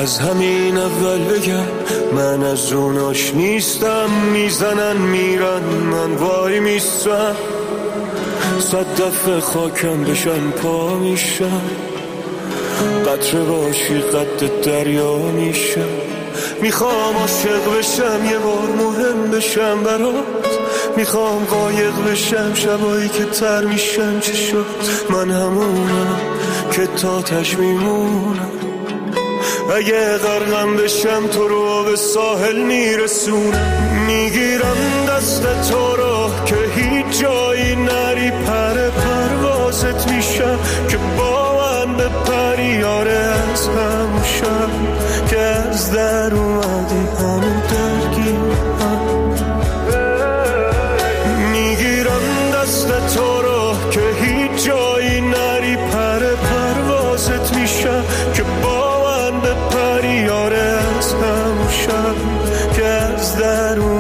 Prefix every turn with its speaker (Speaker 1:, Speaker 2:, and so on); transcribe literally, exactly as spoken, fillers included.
Speaker 1: از همین اول بگم من از اوناش نیستم، میزنن میرن من وای میستم، صد دفعه خاکم بشن پا میشم، قطره باشی قد دریا میشم، میخوام عاشق بشم یه بار مهم بشم برات، میخوام قایق بشم شبایی که تر میشم چه شد، من همونم که تا تش میمونم، اگه غرقم بشم تو رو به ساحل میرسونم، میگیرم دست تو رو که هیچ جایی نری، پر پروازت میشم که با من به پریاره، از همون شب که از در اومدی همون درگیرم، میگیرم دست تو رو که هیچ جایی نری، پر پروازت میشم که با من به پریاره، از همون شب که از در اومدی